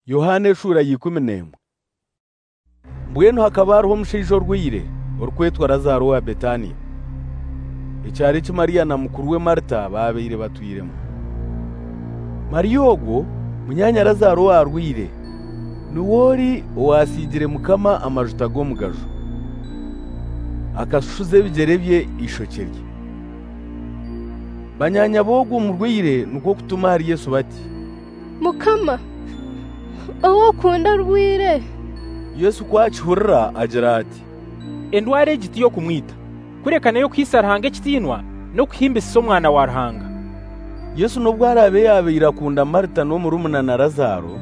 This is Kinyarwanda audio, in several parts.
Yohane shura 11. Mbwenu hakaba hariho omushaija orwire orukwetwa Lazaro wa Betania. Ekyari ki Maria na mukuru we Marta babeire batwiremu. Maria ogwo munyanya Lazaro arwire nuwori owasigire Mukama amajuta g'omugajo akashuza ebigere bye ishokerye. Banyanya bogwo murwire nuko kutuma hari Yesu bati, Mukama owo kunda rwire. Yesu kwakihurira agira ati, endwara egiti yo kumwita kurekana yo kwisa Ruhanga ekitinwa no kuhimbisa omwana wa Ruhanga. Yesu nubwo arabe yabeira kunda Marta no murumuna na Lazaro,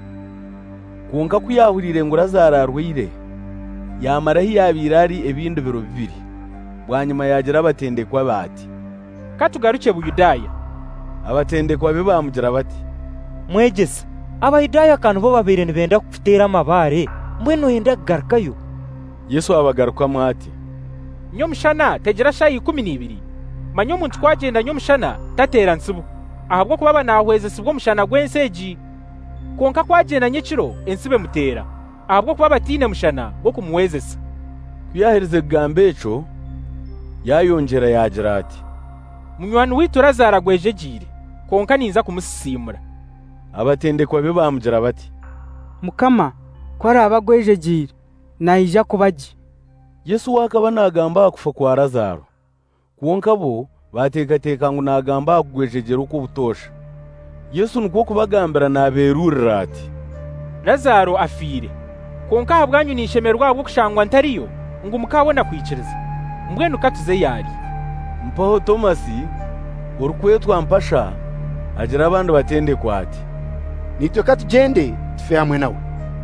kunka kuyahurire ngo Lazaro arwire yamarahi yabirari ebindi biro bibiri. Bwanyuma yagira abatendekwa bati, Katugaruke Buyudaya. Abatendekwa be bamugira bati, Mwegesa, Abayudaya kanu bo babiri nibenda kufutera amabare, mbwenu yenda kugarukayo. Yesu abagarukamu ati, Nyomushana tegira shayi 12. Manyo omuntu kwagenda nyomushana tatera nsibu. Ahabwo kuba banahwezesibwa omushana gw'enseegi. Konka kwagenda nyekiro ensibe mutera. Ahabwo kuba batine mushana gwo kumuwezesa. Kuyahirize kugambe ekyo yayongera yagira ati, Munywani witu Lazaro agwejegire, konka ninza kumusisimura. Abatendekwa be bamugira bati, Mukama kwari abagwejegire naija kubaji. Yesu wakaba nagamba kufa kwa Lazaro, kwonka bo batekateka ngo nagamba kugwejegera uko butosha. Yesu nuko kubagambira naberurira ati, Lazaro afire, konka habwanyu nishemerwa bwo kushangwa ntariyo ngo mukabona kwikiriza. Mbwenu katuze yari. Mpaho Tomasi orukwetwa Mpasha agira abandi batendekwa ati, Nitwe katugende tufe hamwe nawe.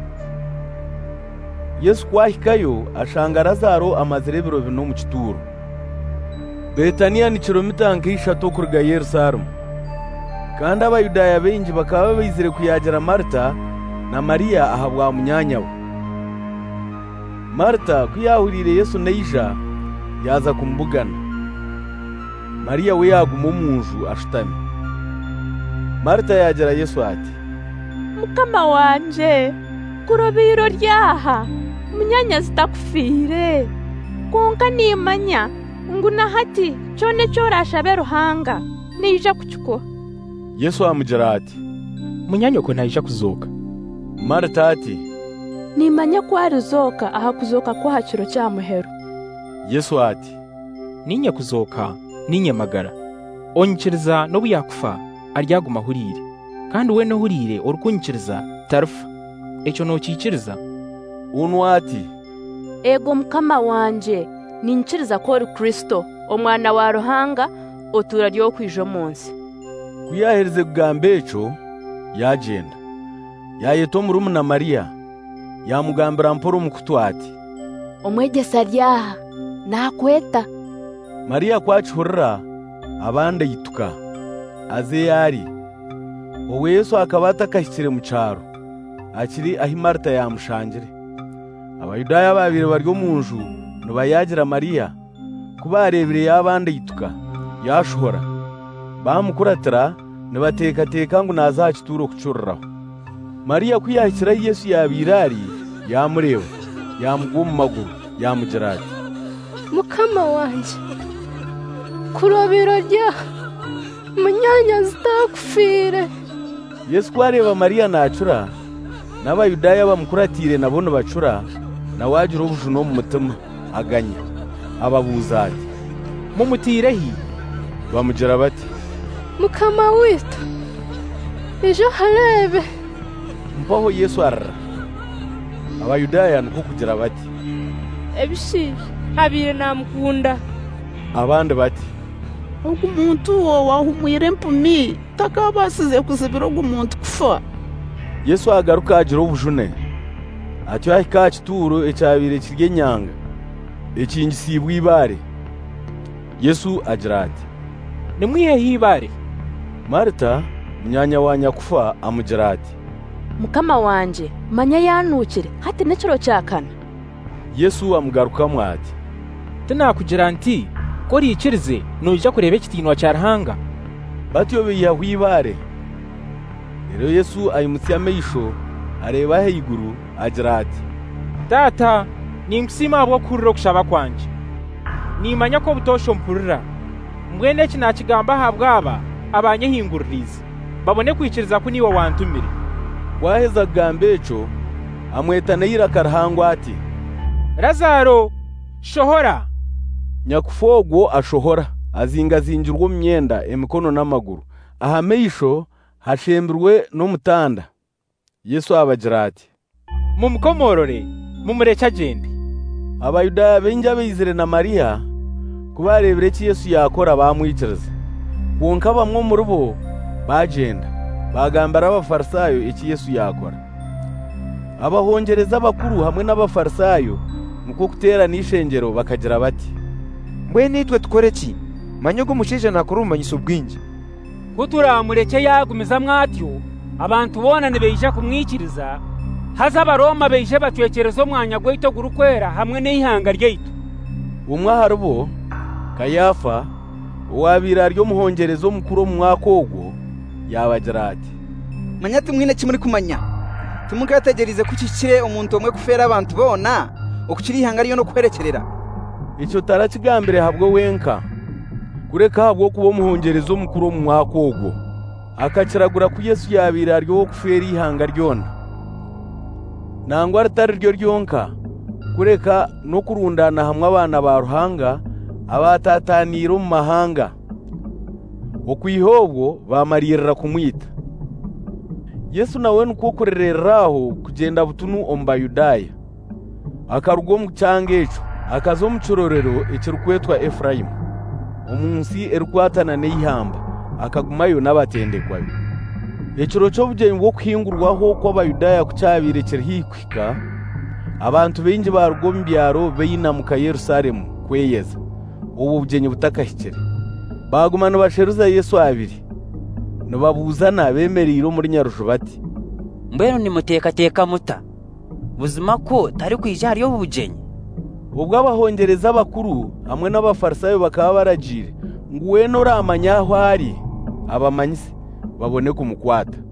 Yesu kwahikayo ashanga Lazaro amazire ebiro 4 mu kituro. Betania ni kilomita nk'eshatu kuruga Yerusalemu. Kandi Abayudaya bengi bakaba bayizire kuyagira Marta na Maria ahabwa munyanya we. Marta kuyahurire Yesu neija yaza kumbugana. Maria we yaguma munju ashutami. Marta yagira Yesu ati, Mukama wanje kurobiro ryaha munyanya zitakufire. Konka nimanya nguna hati cyone cyorashabe Ruhanga nija kucyuko. Yesu amugira ati, Munyanyoko naija kuzoka. Marta ati, Nimanya kwari uzoka aha kuzoka kwa hakiro cya muhero. Yesu ati, Ninye kuzoka ninye magara. Onyikiriza no buyakufa aryaguma hurire. Kandi we no hurire orukunyikiriza tarufa. Ekyo no kikiriza. Unu ati, Ego Mukama wanje ninkiriza ko uri Kristo omwana wa Ruhanga otura ryo kwijo munsi. Kuyahirize kugambe ekyo yagenda. Yayeta omurumuna Maria yamugambira mporo mukutu ati, Omwegesa ryaha nakweta. Maria kwakihurira abandi yituka aze yari. Owe Yesu akaba atakashyikire mu cyaro akiri ahi Marta yamushangire. Abayudaya babiri baryo munju nubayagira Maria kuba arebire y'abandi yituka yashuhora. Bamukuratira nibatekateka ngo nazakituro kucururaho. Maria kuyahikira Yesu yabirari yamureba yamugwa mu maguru yamugira ati, Mukama wanje kurobiro rya munyanya zitakufire. Yesu kwareba Maria nacura n'Abayudaya bamukuratire nabone bacura na wagira ubujuno mu mutima aganya ababuza ati, Mumutirehi. Bamugira bati, Mukama witu ejo harebe. Mpaho Yesu arara. Abayudaya nuko kugira bati, Ebishije habire namukunda. Abandi bati, Umuntu wo wahumwire mpumi takabasize kuzibira umuntu kufa. Yesu agaruka agira ubujune atyo ahika kituro ecyabire kirye nyanga ekingisibwa ibare. Yesu agira ati, Nimwihe hibare. Marta munyanya wa nyakufa amugira ati, Mukama wanje manya yanukire hati nekiro cyakana. Yesu amugarukamu ati, Tinakugira nti ko rikirize noija kureba ekitinwa cya Ruhanga. Batyo biyahwibare. Rero Yesu ayimutse ameisho areba hejuru agira ati, Data, ninkusima habwo kurira okushaba kwanje. Nimanya ko butosho mpurira. Mbwene iki nakigamba habwa aba abanyehinguririza. Babone kwikiriza ko niwe wantumire. Waheza kugambe eco, amweta Neyira karahangwa ati, Lazaro, shohora. Nyakufogwo ashohora, azingazingirwa mu myenda, emikono n'amaguru. Ahameisho hashemberwe n'omutanda. Yesu abagira ati, Mumukomorore, mumureke agende. Abayuda benja bizire na Mariya kubarebera iki Yesu yakora bamwikiriza. Kwonka bamwe muri bo bagenda bagambara abafarisayo iki Yesu yakora. Abahongereza abakuru hamwe n'abafarisayo nuko kutera n'ishengero bakagira bati, Mbwe nitwe tukore ki? Manyogo mushije nakora umanyisa ubwingi. Kuturamureke yagumiza mwatyo abantu bona nibeija kumwikiriza haza abaroma beije batwekereza omwanya gwito gurukwera hamwe n'ihanga ryaitu. Umwe harbo Kayafa uwabira ryo muhongerezo mukuru mu mwaka ogwo yabagira ati, Manya tumwine kimuri kumanya. Tumukategerize kukikire omuntu omwe kufera abantu bona okukiri ihanga ryo no kwerekerera. Icyo tarakigambire habwo wenka kureka habwo kubo muhongerezo mukuru mu mwaka ogwo akakiragura ku Yesu yabira ryo kufera ihanga ryona. Nangwa ritari ryo ryonka kureka no kurundana hamwe abana ba ruhanga abatatanira mu mahanga okwihobwo bamarira kumwita. Yesu nawe nuko kurereraho kugenda butunu omba Yudaya akarugo mu cyangeco akazo mu curorero ekirukwetwa Efraimu omunsi erukwatana n'ihamba akagumayo n'abatendekwa. Ekiro cyo bugenyi bwo kuhingurwaho kw'Abayudaya kucyabire kirhikwika abantu bengi barugo mu byaro beyinamuka Yerusalemu kweyeza ubu bugenyi butakahikire. Bagumana basheruza Yesu abiri nubabuzana bemeriro muri nyarusho bati, Mbwenu nimuteka muta buzima ko tari kwija hariyo bugenyi. Ubwo abahongereza abakuru hamwe n'abafarisayo bakaba baragire ngo we noramanya aho ari abamanyise babone kumukwata.